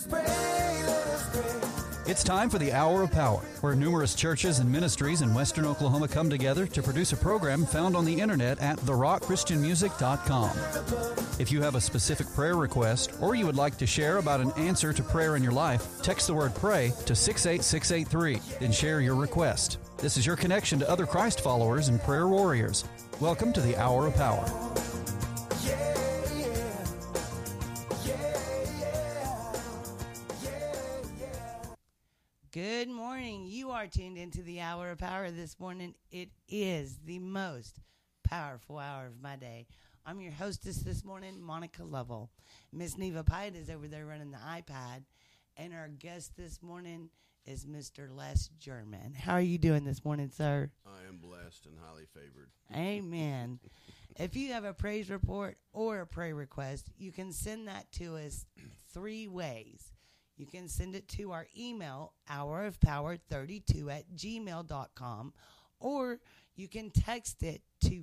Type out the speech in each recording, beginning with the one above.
It's time for the Hour of Power, where numerous churches and ministries in Western Oklahoma come together to produce a program found on the internet at therockchristianmusic.com. If you have a specific prayer request or you would like to share about an answer to prayer in your life, text the word PRAY to 68683, then share your request. This is your connection to other Christ followers and prayer warriors. Welcome to the Hour of Power. Good morning. You are tuned into the Hour of Power this morning. It is the most powerful hour of my day. I'm your hostess this morning, Monica Lovell. Miss Neva Pyatt is over there running the iPad, and our guest this morning is Mr. Les German. How are you doing this morning, sir? I am blessed and highly favored. Amen. If you have a praise report or a prayer request, you can send that to us three ways. You can send it to our email, hourofpower32@gmail.com, or you can text it to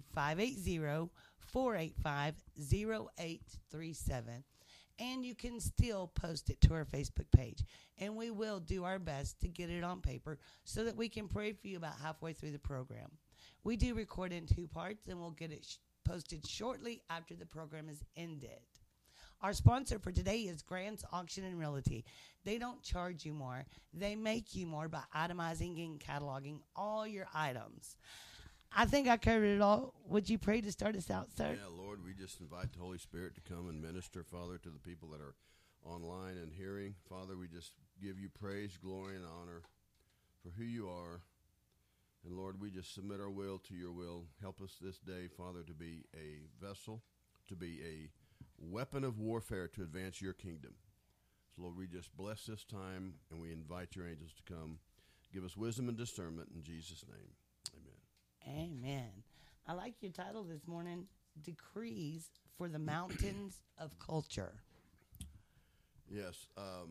580-485-0837. And you can still post it to our Facebook page. And we will do our best to get it on paper so that we can pray for you about halfway through the program. We do record in two parts, and we'll get it posted shortly after the program is ended. Our sponsor for today is Grant's Auction and Realty. They don't charge you more. They make you more by itemizing and cataloging all your items. I think I covered it all. Would you pray to start us out, sir? Yeah, Lord, we just invite the Holy Spirit to come and minister, Father, to the people that are online and hearing. Father, we just give you praise, glory, and honor for who you are. And Lord, we just submit our will to your will. Help us this day, Father, to be a vessel, to be a weapon of warfare to advance your kingdom. So, Lord, we just bless this time, and we invite your angels to come. Give us wisdom and discernment in Jesus' name. Amen. Amen. I like your title this morning, Decrees for the Mountains of Culture. Yes.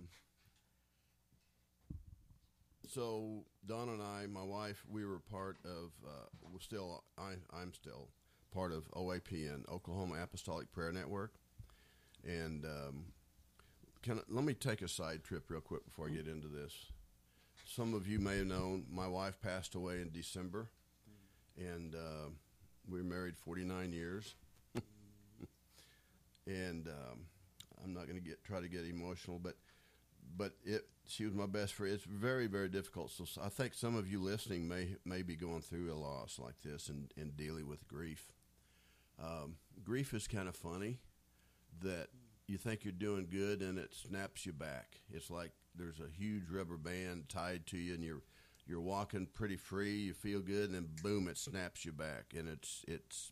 So Donna and I, my wife, we were part of, I'm still part of OAPN, Oklahoma Apostolic Prayer Network. And let me take a side trip real quick before I get into this. Some of you may have known my wife passed away in December, and we were married 49 years. And I'm not going to try to get emotional, but she was my best friend. It's very, very difficult. So I think some of you listening may be going through a loss like this and dealing with grief. Grief is kind of funny, that you think you're doing good and it snaps you back. It's like there's a huge rubber band tied to you, and you're walking pretty free, you feel good, and then boom, it snaps you back. And it's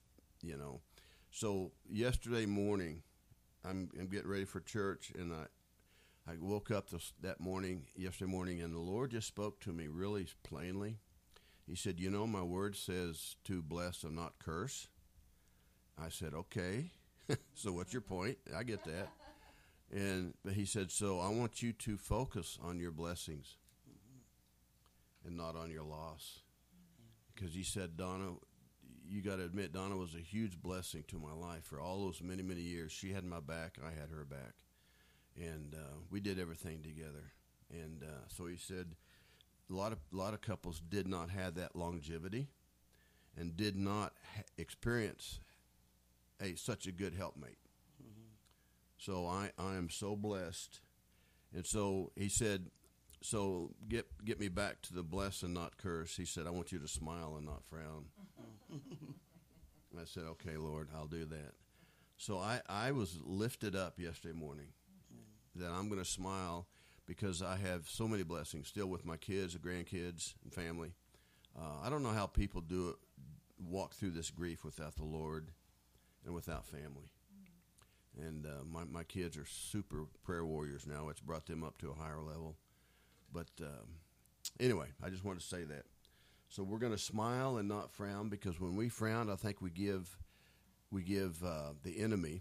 So yesterday morning, I'm getting ready for church, and I woke up yesterday morning, and the Lord just spoke to me really plainly. He said, my word says to bless and not curse. I said, okay. So what's your point? I get that. But he said, so I want you to focus on your blessings and not on your loss. Because he said, Donna, you got to admit, Donna was a huge blessing to my life for all those many, many years. She had my back, I had her back. And we did everything together. And so he said, a lot of couples did not have that longevity and did not experience such a good helpmate. Mm-hmm. So I am so blessed. And so he said, so get me back to the bless and not curse. He said, I want you to smile and not frown. And I said, okay, Lord, I'll do that. So I was lifted up yesterday morning that I'm going to smile because I have so many blessings still with my kids, the grandkids, and family. I don't know how people walk through this grief without the Lord and without family. And my kids are super prayer warriors now. It's brought them up to a higher level. But anyway, I just wanted to say that. So we're going to smile and not frown, because when we frown, I think we give the enemy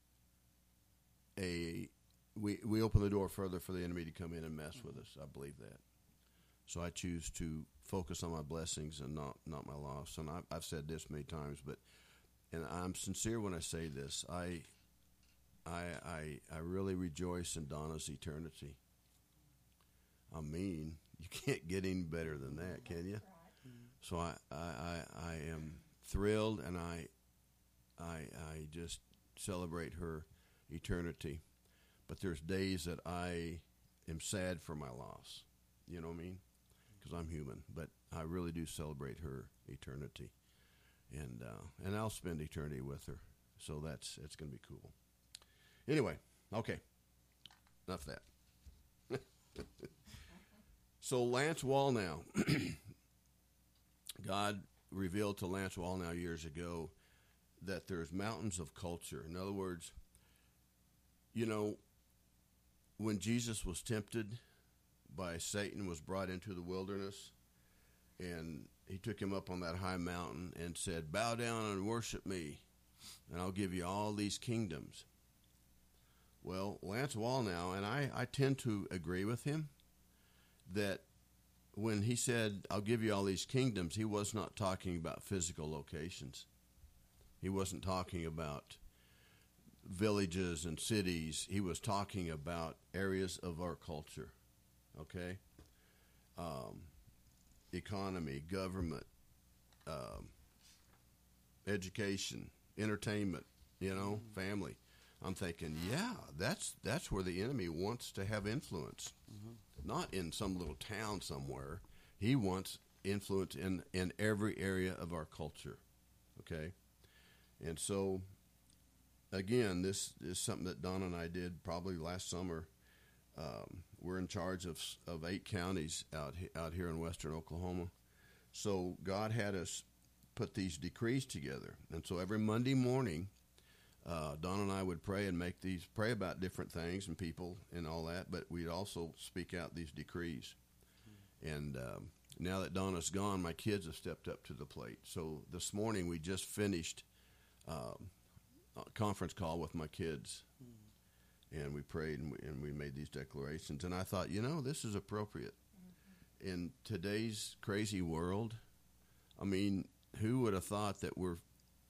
we open the door further for the enemy to come in and mess with us. I believe that. So I choose to focus on my blessings and not my loss. And I've said this many times, and I'm sincere when I say this. I really rejoice in Donna's eternity. I mean, you can't get any better than that, can you? So I am thrilled, and I just celebrate her eternity. But there's days that I am sad for my loss. You know what I mean? Because I'm human. But I really do celebrate her eternity, and I'll spend eternity with her. So it's going to be cool. Anyway, okay, enough of that. So Lance Wallnau, God revealed to Lance Wallnau years ago that there's mountains of culture. In other words, you know, when Jesus was tempted by Satan, was brought into the wilderness, and he took him up on that high mountain and said, bow down and worship me, and I'll give you all these kingdoms. Well, Lance Wallnau, and I tend to agree with him, that when he said, I'll give you all these kingdoms, he was not talking about physical locations. He wasn't talking about villages and cities. He was talking about areas of our culture, okay? Economy, government, education, entertainment, family. I'm thinking, yeah, that's where the enemy wants to have influence. Not in some little town somewhere. He wants influence in every area of our culture, okay? And so, again, this is something that Donna and I did probably last summer. We're in charge of 8 counties out here in western Oklahoma. So God had us put these decrees together. And so every Monday morning, Donna and I would pray and pray about different things and people and all that, but we'd also speak out these decrees. And now that Donna's gone, my kids have stepped up to the plate. So this morning we just finished a conference call with my kids, and we prayed and we made these declarations. And I thought, this is appropriate. In today's crazy world, I mean, who would have thought that we're,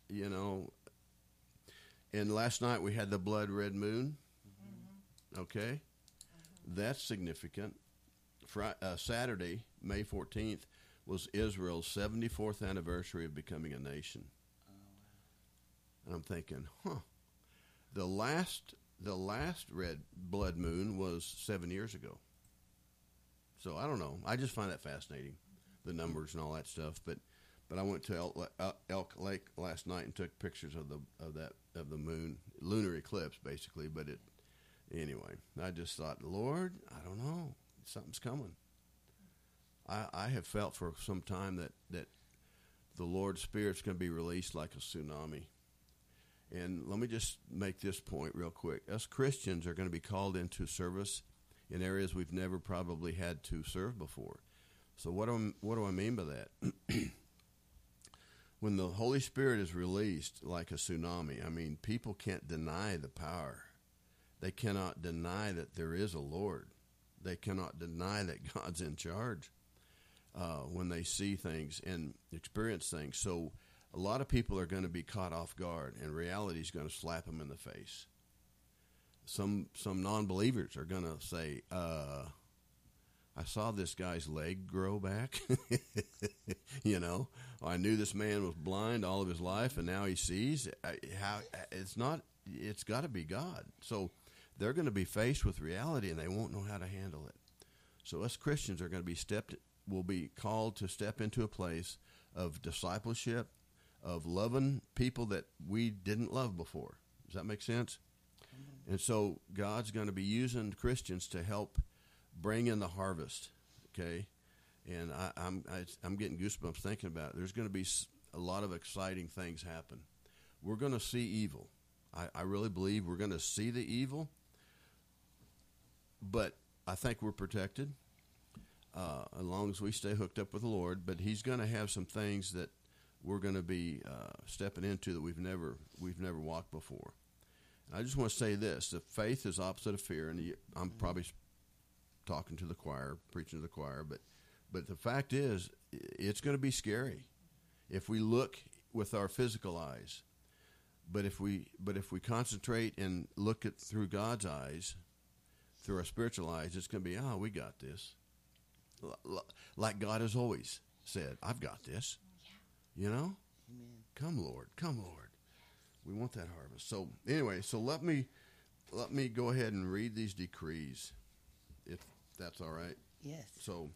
and last night we had the blood red moon. Okay, that's significant. Saturday, May 14th, was Israel's 74th anniversary of becoming a nation. And I'm thinking, the last red blood moon was 7 years ago. So I don't know. I just find that fascinating, the numbers and all that stuff. But I went to Elk Lake last night and took pictures of the moon, lunar eclipse basically. But anyway, I just thought, Lord, I don't know, something's coming. I have felt for some time that the Lord's Spirit's going to be released like a tsunami. And let me just make this point real quick. Us Christians are going to be called into service in areas we've never probably had to serve before. So what do I mean by that? When the Holy Spirit is released like a tsunami, I mean, people can't deny the power. They cannot deny that there is a Lord. They cannot deny that God's in charge when they see things and experience things. So a lot of people are going to be caught off guard, and reality is going to slap them in the face. Some non-believers are going to say, I saw this guy's leg grow back. I knew this man was blind all of his life, and now he sees. It's got to be God. So they're going to be faced with reality, and they won't know how to handle it. So us Christians are going to will be called to step into a place of discipleship, of loving people that we didn't love before. Does that make sense? Mm-hmm. And so God's going to be using Christians to help bring in the harvest, okay? And I'm getting goosebumps thinking about it. There's going to be a lot of exciting things happen. We're going to see evil. I really believe we're going to see the evil, but I think we're protected as long as we stay hooked up with the Lord. But He's going to have some things that we're going to be stepping into that we've never walked before. And I just want to say this: that faith is opposite of fear, and I'm probably talking to the choir, preaching to the choir, but the fact is, it's going to be scary if we look with our physical eyes. But if we concentrate and look at through God's eyes, through our spiritual eyes, it's going to be, we got this. like God has always said, I've got this. You know? Amen. Come, Lord. Come, Lord. We want that harvest. So anyway, so let me go ahead and read these decrees, if that's all right. Yes. So,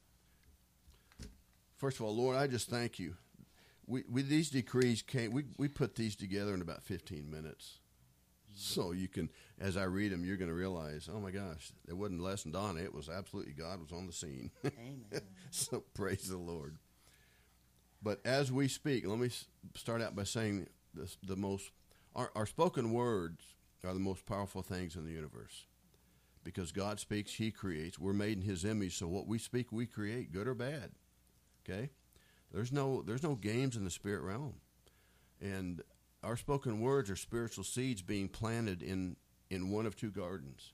first of all, Lord, I just thank you. These decrees we put these together in about 15 minutes. So you can, as I read them, you're going to realize, oh my gosh, it wasn't less than Donna. It was absolutely God was on the scene. Amen. So praise the Lord. But as we speak, let me start out by saying this, our spoken words are the most powerful things in the universe. Because God speaks, He creates. We're made in His image, so what we speak, we create, good or bad. Okay? There's no games in the spirit realm. And our spoken words are spiritual seeds being planted in one of two gardens.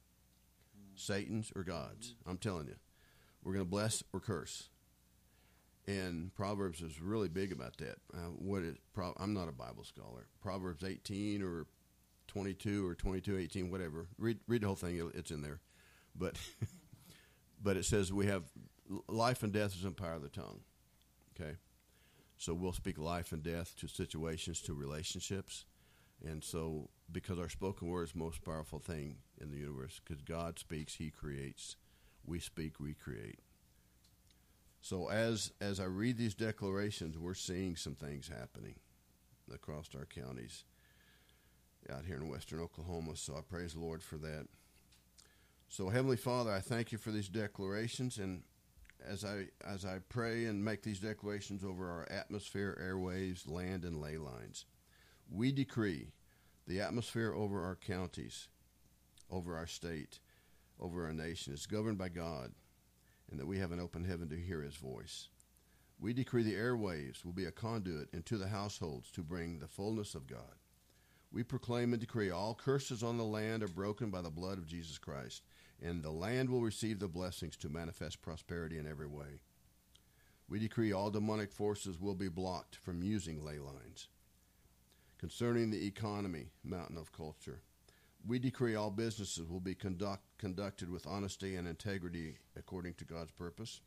Satan's or God's. I'm telling you. We're going to bless or curse. And Proverbs is really big about that. I'm not a Bible scholar. Proverbs 18 or 22 or 22:18, whatever. Read the whole thing. It's in there. But but it says we have life and death is in the power of the tongue. Okay? So we'll speak life and death to situations, to relationships. And so because our spoken word is the most powerful thing in the universe, because God speaks, He creates. We speak, we create. So as I read these declarations, we're seeing some things happening across our counties out here in western Oklahoma. So I praise the Lord for that. So Heavenly Father, I thank you for these declarations, and as I pray and make these declarations over our atmosphere, airwaves, land, and ley lines, we decree the atmosphere over our counties, over our state, over our nation is governed by God, and that we have an open heaven to hear His voice. We decree the airwaves will be a conduit into the households to bring the fullness of God. We proclaim and decree all curses on the land are broken by the blood of Jesus Christ, and the land will receive the blessings to manifest prosperity in every way. We decree all demonic forces will be blocked from using ley lines. Concerning the economy, Mountain of Culture, we decree all businesses will be conducted with honesty and integrity according to God's purpose.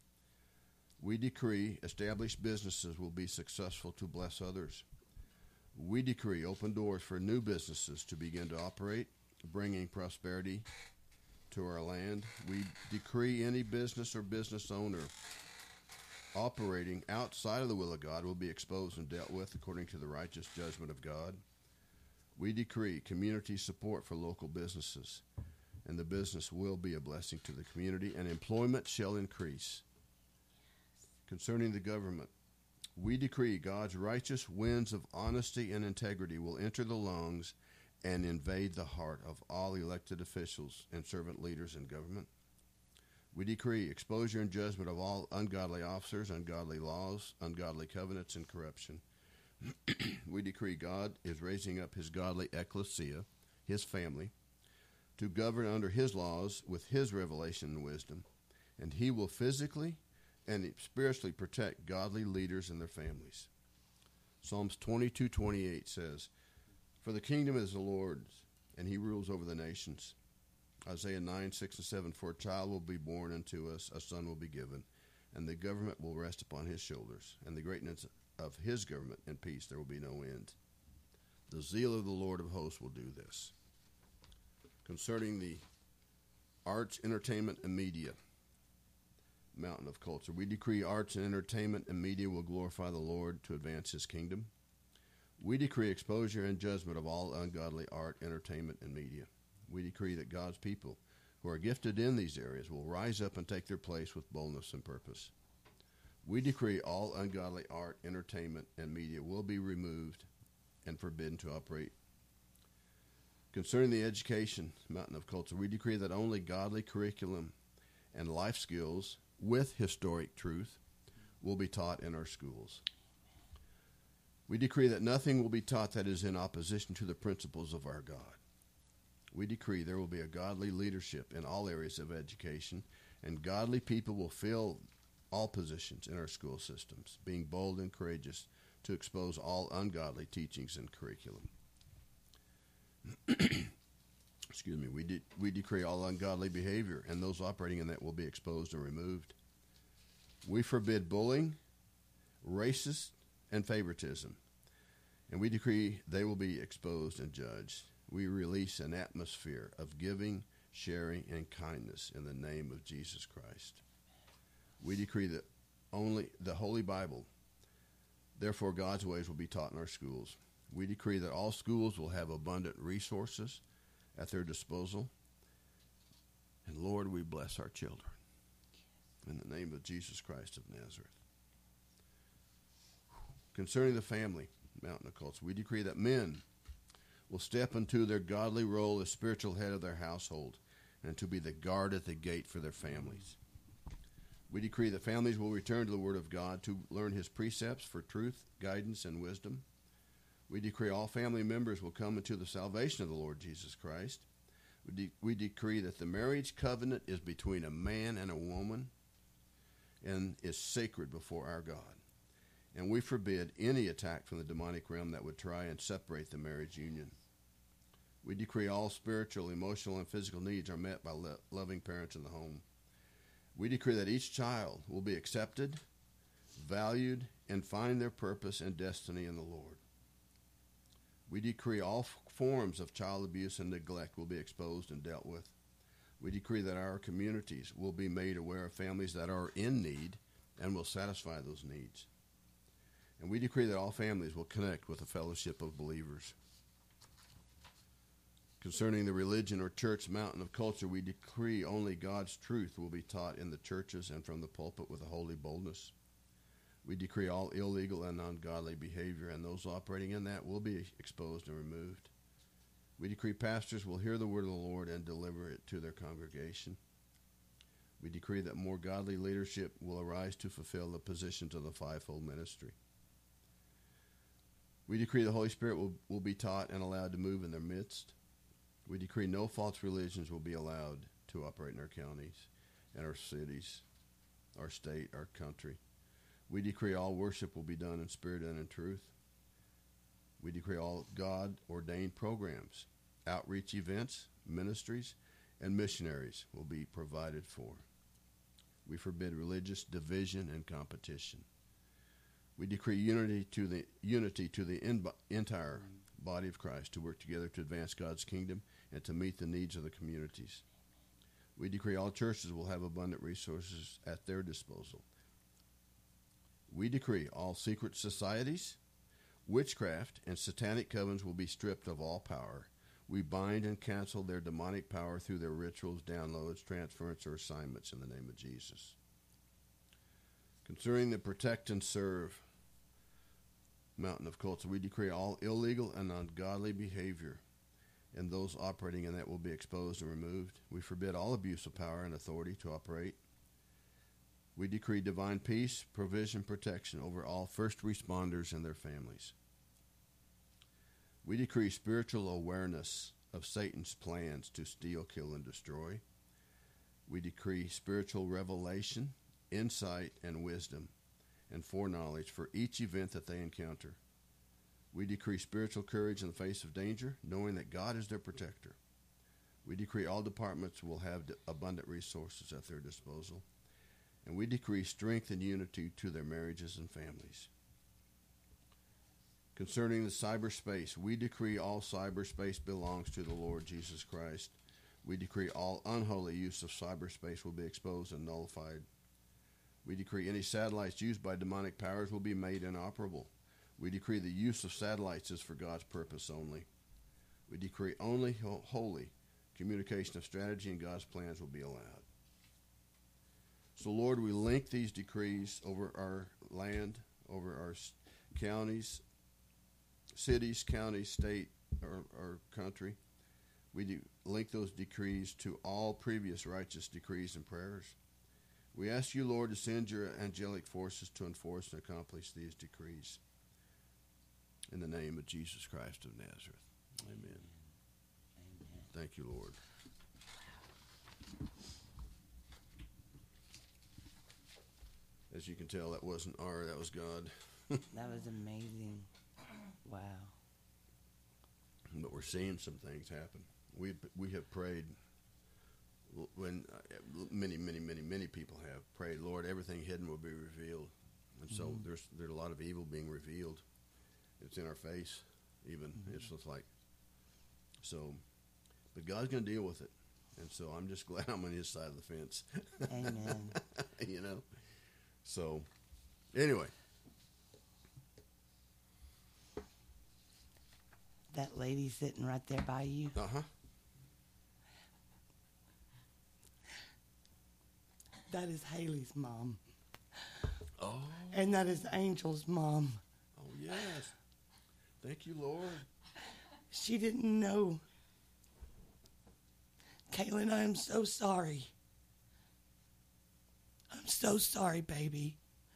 We decree established businesses will be successful to bless others. We decree open doors for new businesses to begin to operate, bringing prosperity to our land. We decree any business or business owner operating outside of the will of God will be exposed and dealt with according to the righteous judgment of God. We decree community support for local businesses, and the business will be a blessing to the community, and employment shall increase. Concerning the government, we decree God's righteous winds of honesty and integrity will enter the lungs and invade the heart of all elected officials and servant leaders in government. We decree exposure and judgment of all ungodly officers, ungodly laws, ungodly covenants, and corruption. We decree God is raising up His godly ecclesia, His family, to govern under His laws with His revelation and wisdom, and He will physically and spiritually protect godly leaders and their families. Psalms 22:28 says, "For the kingdom is the Lord's, and He rules over the nations." Isaiah 9:6-7, "For a child will be born unto us, a son will be given, and the government will rest upon His shoulders, and the greatness of His government and peace there will be no end. The zeal of the Lord of hosts will do this." Concerning the arts, entertainment, and media, Mountain of Culture, we decree arts and entertainment and media will glorify the Lord to advance His kingdom. We decree exposure and judgment of all ungodly art, entertainment, and media. We decree that God's people who are gifted in these areas will rise up and take their place with boldness and purpose. We decree all ungodly art, entertainment, and media will be removed and forbidden to operate. Concerning the education, Mountain of Culture, we decree that only godly curriculum and life skills with historic truth will be taught in our schools. We decree that nothing will be taught that is in opposition to the principles of our God. We decree there will be a godly leadership in all areas of education, and godly people will fill all positions in our school systems, being bold and courageous to expose all ungodly teachings and curriculum. Excuse me. We decree all ungodly behavior, and those operating in that will be exposed and removed. We forbid bullying, racist, and favoritism, and we decree they will be exposed and judged. We release an atmosphere of giving, sharing, and kindness in the name of Jesus Christ. We decree that only the Holy Bible, therefore God's ways, will be taught in our schools. We decree that all schools will have abundant resources at their disposal. And Lord, we bless our children in the name of Jesus Christ of Nazareth. Concerning the family, Mountain Occults, we decree that men will step into their godly role as spiritual head of their household and to be the guard at the gate for their families. We decree that families will return to the Word of God to learn His precepts for truth, guidance, and wisdom. We decree all family members will come into the salvation of the Lord Jesus Christ. We decree that the marriage covenant is between a man and a woman and is sacred before our God. And we forbid any attack from the demonic realm that would try and separate the marriage union. We decree all spiritual, emotional, and physical needs are met by loving parents in the home. We decree that each child will be accepted, valued, and find their purpose and destiny in the Lord. We decree all forms of child abuse and neglect will be exposed and dealt with. We decree that our communities will be made aware of families that are in need and will satisfy those needs. And we decree that all families will connect with a fellowship of believers. Concerning the religion or church mountain of culture, we decree only God's truth will be taught in the churches and from the pulpit with a holy boldness. We decree all illegal and ungodly behavior, and those operating in that will be exposed and removed. We decree pastors will hear the word of the Lord and deliver it to their congregation. We decree that more godly leadership will arise to fulfill the positions of the fivefold ministry. We decree the Holy Spirit will be taught and allowed to move in their midst. We decree no false religions will be allowed to operate in our counties and our cities, our state, our country. We decree all worship will be done in spirit and in truth. We decree all God-ordained programs, outreach events, ministries, and missionaries will be provided for. We forbid religious division and competition. We decree unity to the entire body of Christ to work together to advance God's kingdom and to meet the needs of the communities. We decree all churches will have abundant resources at their disposal. We decree all secret societies, witchcraft, and satanic covens will be stripped of all power. We bind and cancel their demonic power through their rituals, downloads, transference, or assignments in the name of Jesus. Concerning the protect and serve mountain of cults, we decree all illegal and ungodly behavior, and those operating in that will be exposed and removed. We forbid all abuse of power and authority to operate. We decree divine peace, provision, protection over all first responders and their families. We decree spiritual awareness of Satan's plans to steal, kill, and destroy. We decree spiritual revelation, insight, and wisdom, and foreknowledge for each event that they encounter. We decree spiritual courage in the face of danger, knowing that God is their protector. We decree all departments will have abundant resources at their disposal. And we decree strength and unity to their marriages and families. Concerning the cyberspace, we decree all cyberspace belongs to the Lord Jesus Christ. We decree all unholy use of cyberspace will be exposed and nullified. We decree any satellites used by demonic powers will be made inoperable. We decree the use of satellites is for God's purpose only. We decree only holy communication of strategy and God's plans will be allowed. So, Lord, we link these decrees over our land, over our counties, cities, counties, state, or country. We link those decrees to all previous righteous decrees and prayers. We ask you, Lord, to send your angelic forces to enforce and accomplish these decrees. In the name of Jesus Christ of Nazareth. Amen. Amen. Thank you, Lord. As you can tell, that wasn't that was God. That was amazing. Wow. But we're seeing some things happen. We have prayed when many people have prayed, Lord, everything hidden will be revealed. And so there's a lot of evil being revealed. It's in our face, even. It's just like, so, but God's going to deal with it. And so I'm just glad I'm on his side of the fence. Amen. You know? So, anyway. That lady sitting right there by you. Uh-huh. That is Haley's mom. Oh. And that is Angel's mom. Oh, yes. Thank you, Lord. She didn't know. Kaylin, I am so sorry. I'm so sorry, baby,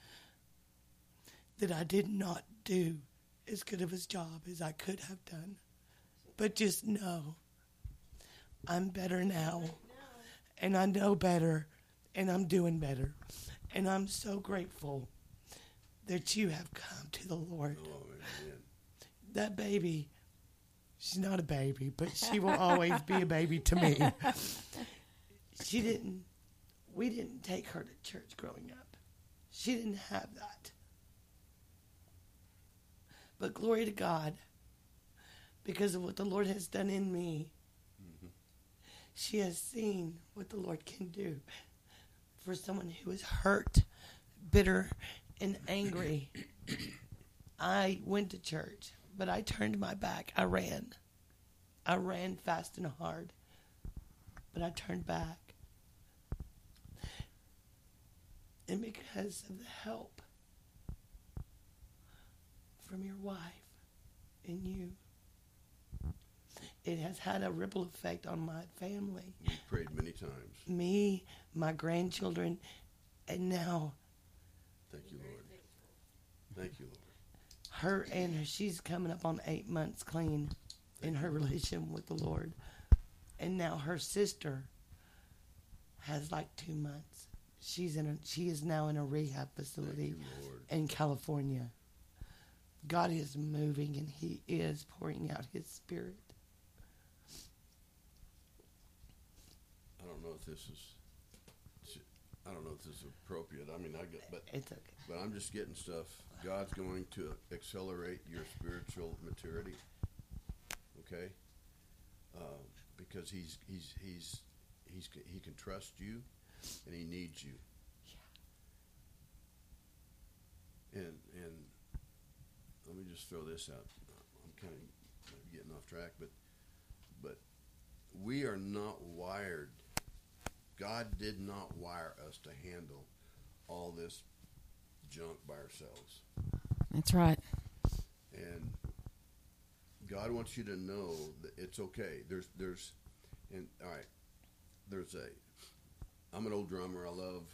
that I did not do as good of a job as I could have done. But just know, I'm better now, and I know better, and I'm doing better. And I'm so grateful that you have come to the Lord. Oh, amen. That baby, she's not a baby, but she will always be a baby to me. We didn't take her to church growing up. She didn't have that. But glory to God, because of what the Lord has done in me, she has seen what the Lord can do for someone who is hurt, bitter, and angry. I went to church, but I turned my back. I ran. I ran fast and hard, but I turned back. And because of the help from your wife and you, it has had a ripple effect on my family. We prayed many times. Me, my grandchildren, and now Thank you, Lord. Thank you, Lord. she's coming up on 8 months clean in her relation with the Lord. And now her sister has like 2 months. She is now in a rehab facility in California. God is moving and he is pouring out his spirit. I don't know if this is appropriate. I mean, but It's okay. But I'm just getting stuff. God's going to accelerate your spiritual maturity. Okay, because he can trust you, and he needs you. Yeah. And let me just throw this out. I'm kind of getting off track, but we are not wired. God did not wire us to handle all this junk by ourselves. That's right. And God wants you to know that it's okay. I'm an old drummer. I love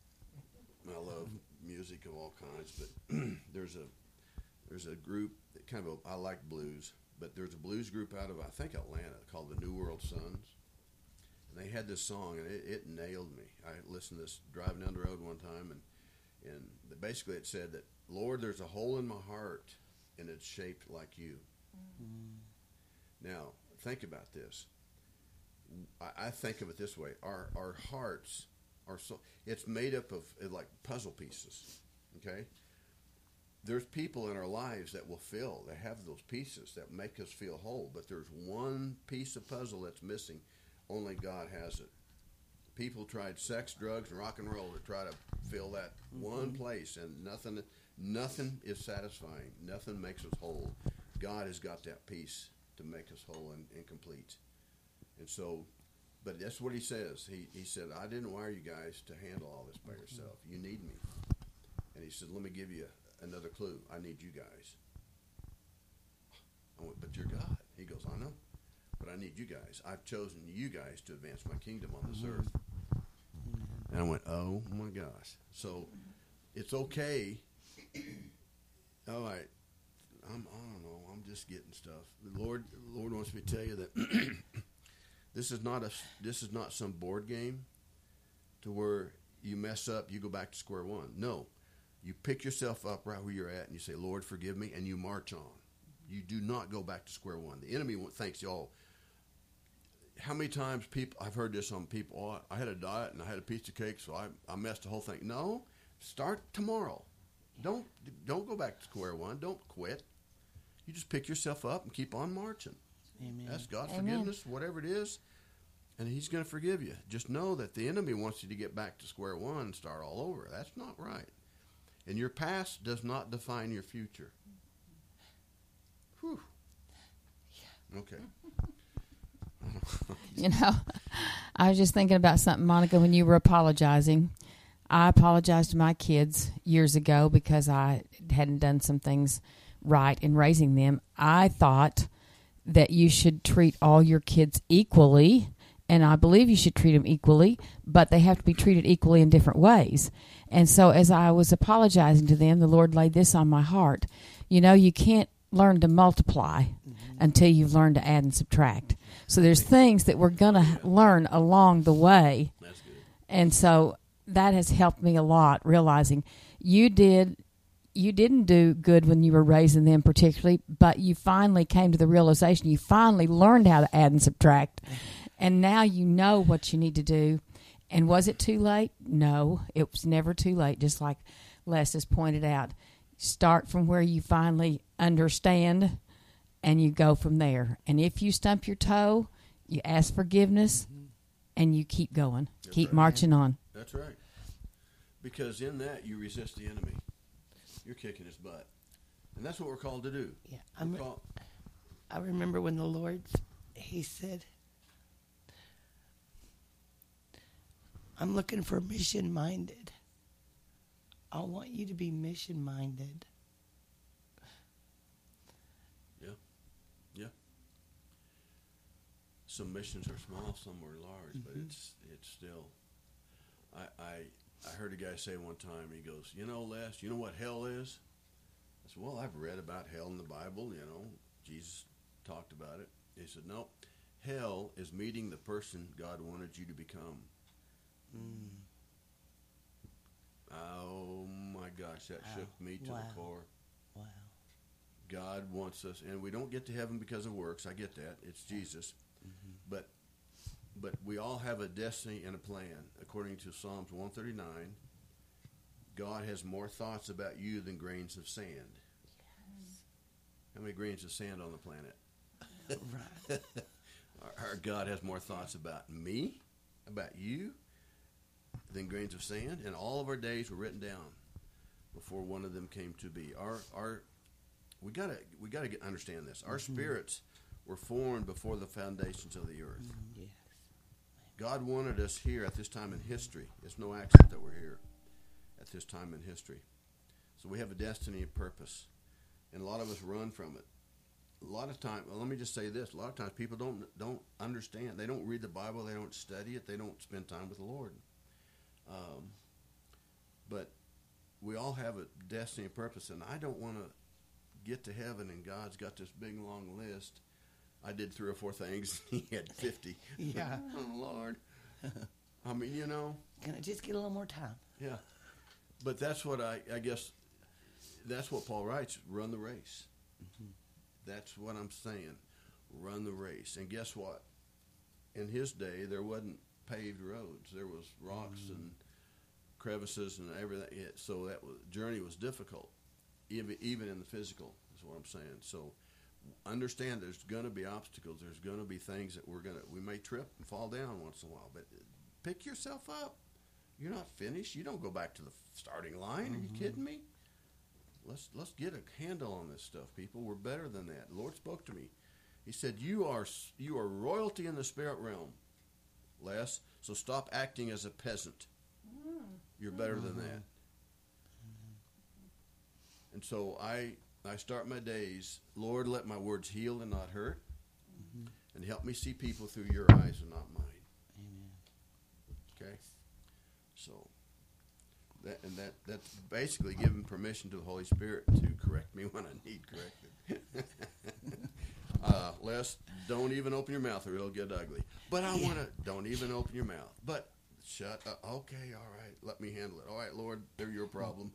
music of all kinds, but there's a group that I like blues, but there's a blues group out of, I think, Atlanta called the New World Sons. And they had this song, and it nailed me. I listened to this driving down the road one time, and basically it said that, Lord, there's a hole in my heart, and it's shaped like you. Mm-hmm. Now, think about this. I think of it this way. Our hearts are it's made up of like puzzle pieces, okay? There's people in our lives that will have those pieces that make us feel whole, but there's one piece of puzzle that's missing. Only God has it. People tried sex, drugs, and rock and roll to try to fill that one place, and nothing is satisfying. Nothing makes us whole. God has got that piece to make us whole and complete. And so, but that's what he says. He said, I didn't wire you guys to handle all this by yourself. You need me. And he said, let me give you another clue. I need you guys. I went, but you're God. He goes, I know. But I need you guys. I've chosen you guys to advance my kingdom on this earth. And I went, oh my gosh. So it's okay. All right. I don't know. I'm just getting stuff. The Lord wants me to tell you that this is not some board game to where you mess up, you go back to square one. No. You pick yourself up right where you're at and you say, Lord, forgive me, and you march on. You do not go back to square one. The enemy thinks, how many times I've heard this on people, oh, I had a diet and I had a piece of cake, so I messed the whole thing. No, start tomorrow. Don't go back to square one. Don't quit. You just pick yourself up and keep on marching. Amen. Ask God forgiveness, whatever it is, and He's going to forgive you. Just know that the enemy wants you to get back to square one and start all over. That's not right. And your past does not define your future. Whew. Okay. You know, I was just thinking about something, Monica, when you were apologizing. I apologized to my kids years ago because I hadn't done some things right in raising them. I thought that you should treat all your kids equally, and I believe you should treat them equally, but they have to be treated equally in different ways. And so as I was apologizing to them, the Lord laid this on my heart. You know, you can't learn to multiply until you've learned to add and subtract. So there's things that we're going to learn along the way. That's good. And so that has helped me a lot, realizing you didn't do good when you were raising them particularly, but you finally came to the realization, you finally learned how to add and subtract, and now you know what you need to do. And was it too late? No, it was never too late, just like Les has pointed out. Start from where you finally understand, and you go from there. And if you stump your toe, you ask forgiveness, and you keep going. That's keep right. marching on. That's right. Because in that, you resist the enemy. You're kicking his butt. And that's what we're called to do. Yeah, I remember when the Lord, He said, I'm looking for mission-minded. I want you to be mission-minded. Yeah. Some missions are small, some are large, but it's still. I heard a guy say one time, he goes, you know, Les, you know what hell is? I said, well, I've read about hell in the Bible, you know, Jesus talked about it. He said, no, hell is meeting the person God wanted you to become. Oh my gosh, that shook me to the core. Wow. God wants us, and we don't get to heaven because of works. I get that. It's Jesus. But we all have a destiny and a plan. According to Psalms 139, God has more thoughts about you than grains of sand. Yes. How many grains of sand on the planet? Right. Our God has more thoughts about me, about you, than grains of sand. And all of our days were written down before one of them came to be. We gotta understand this. Our spirits were formed before the foundations of the earth. Yes. God wanted us here at this time in history. It's no accident that we're here at this time in history. So we have a destiny and purpose, and a lot of us run from it. A lot of time, well, let me just say this: a lot of times people don't understand. They don't read the Bible. They don't study it. They don't spend time with the Lord. But we all have a destiny and purpose, and I don't want to get to heaven and God's got this big long list. I did 3 or 4 things. He had 50. Yeah. Oh, Lord. I mean, you know. Can I just get a little more time? Yeah. But that's what I guess, that's what Paul writes, run the race. That's what I'm saying. Run the race. And guess what? In his day, there wasn't paved roads. There was rocks and crevices and everything. So that journey was difficult, even in the physical, is what I'm saying. So understand there's going to be obstacles. There's going to be things that we may trip and fall down once in a while. But pick yourself up. You're not finished. You don't go back to the starting line. Are you kidding me? Let's get a handle on this stuff, people. We're better than that. The Lord spoke to me. He said, you are royalty in the spirit realm, Les. So stop acting as a peasant. You're better than that. And so I start my days, Lord, let my words heal and not hurt, and help me see people through your eyes and not mine. Amen. Okay? So that's basically giving permission to the Holy Spirit to correct me when I need corrected. Les, don't even open your mouth or it'll get ugly. But I want to, don't even open your mouth. But shut up. Okay, all right. Let me handle it. All right, Lord, they're your problem.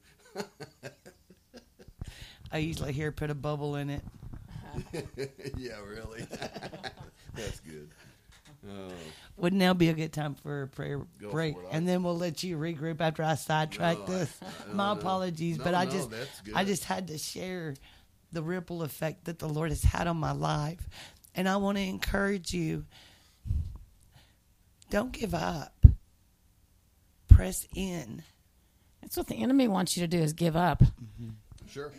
I usually hear put a bubble in it. Yeah, really. That's good. Would now be a good time for a prayer Go break, for it. and then we'll let you regroup after I sidetrack No, this. no, My no. apologies, No, but no, that's good. I just had to share the ripple effect that the Lord has had on my life, and I want to encourage you. Don't give up. Press in. That's what the enemy wants you to do, is give up. Sure.